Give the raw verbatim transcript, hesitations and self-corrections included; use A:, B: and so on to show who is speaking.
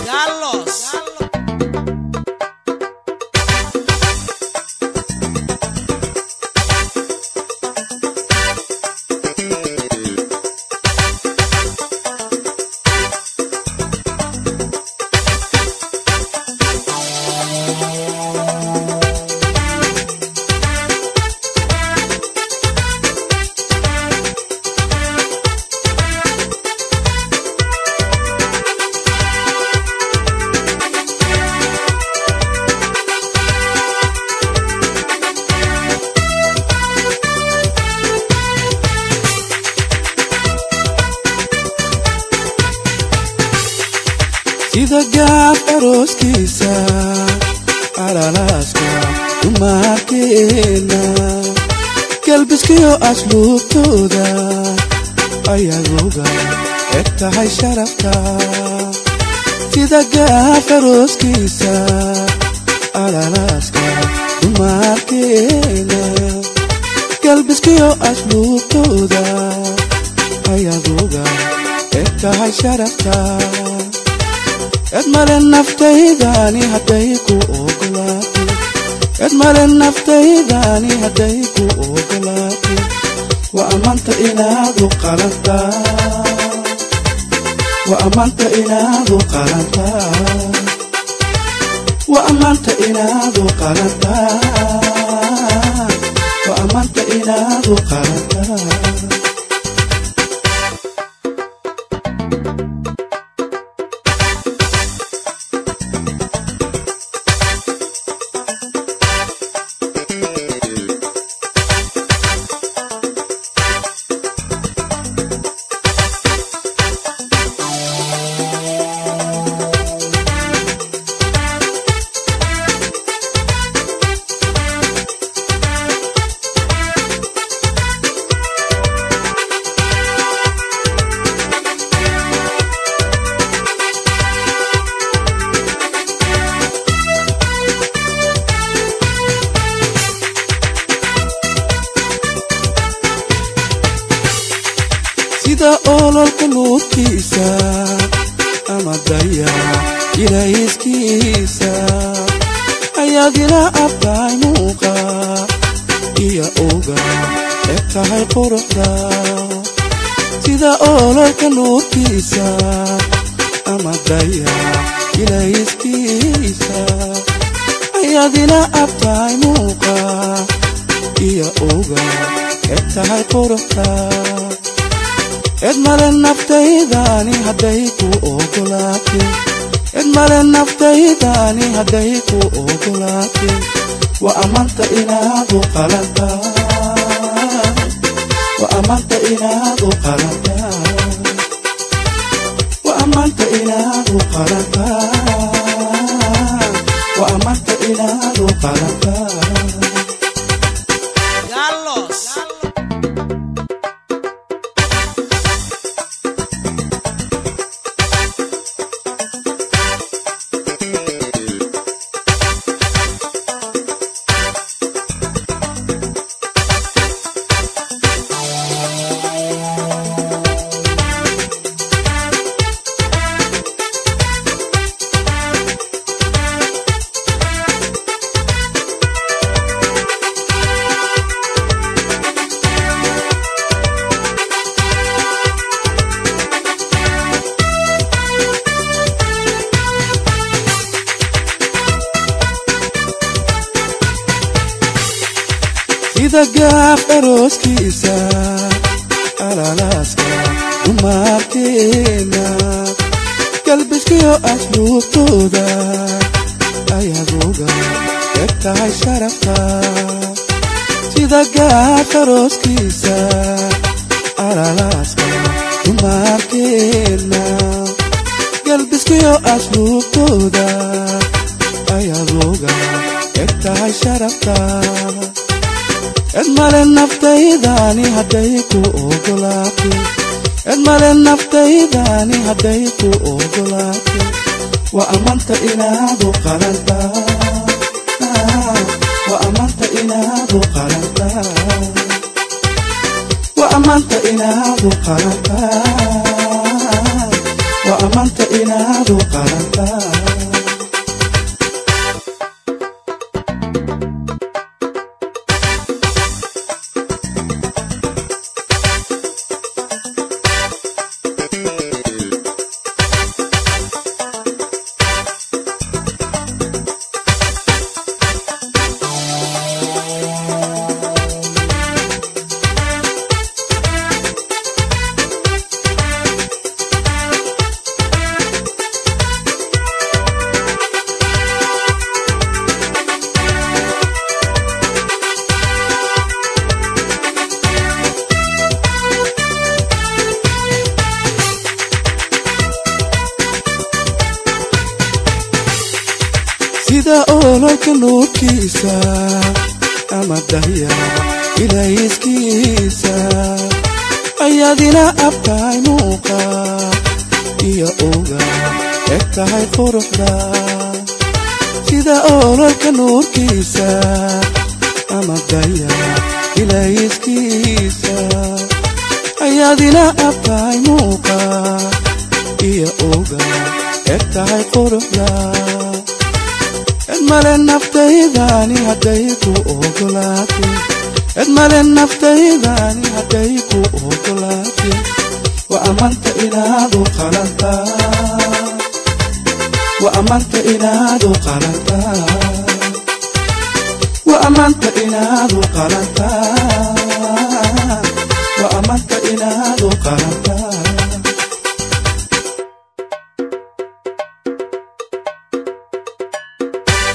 A: Galos.
B: sida gaab arooskiisa alaalaaska dumarkeena galbiskiyo asluubtooda ayaguga eg tahay sharafta sida gaab arooskiisa alaalaaska dumarkeena galbiskiyo asluubtooda ayaguga eg tahay sharafta ادمر النفتيداني هديكو اوغلاتي ادمر النفتيداني هديكو اوغلاتي وامنت انادو قرنتا وامنت انادو قرنتا وامنت انادو قرنتا وامنت انادو قرنتا sida ololka nuurkiisa ama daya ilaahiskiisa ayaad ila abtahay muuqa iyo oga eg tahay quruxda sida ololka nuurkiisa ama daya ilaahiskiisa ayaad ila abtahay muuqa iyo oga eg tahay quruxda ادمر النفتيداني هديكو اوغلاتي ادمر النفتيداني هديكو اوغلاتي وامنت انادو قرنتا وامنت انادو قرنتا وامنت انادو قرنتا وامنت انادو قرنتا
A: Galos.
B: sida gaab arooskiisa alaalaaska dumarkeena galbiskiyo asluubtooda ayaguga eg tahay sharafta sida gaab arooskiisa alaalaaska dumarkeena galbiskiyo asluubtooda ayaguga eg tahay sharafta ادمر النفتيداني هديكو اوغلاتي ادمر النفتيداني هديكو اوغلاتي وامنت انادو قرنتا وامنت انادو قرنتا وامنت انادو قرنتا ammaanta inaad u qalantaa sida ololka nuurkiisa ama dahya ilayskiisa ayaadina abtahay muuqa iyo oga eg tahay quruxda sida ololka nuurkiisa ama dahya ilayskiisa ayaadina abtahay muuqa iyo oga eg tahay quruxda edmale naftaydani hadday ku ogolaatay edmale naftaydani hadday ku ogolaatay waa ammaanta inaad u qalantaa waa ammaanta inaad u qalantaa waa ammaanta inaad u qalantaa waa ammaanta inaad u qalantaa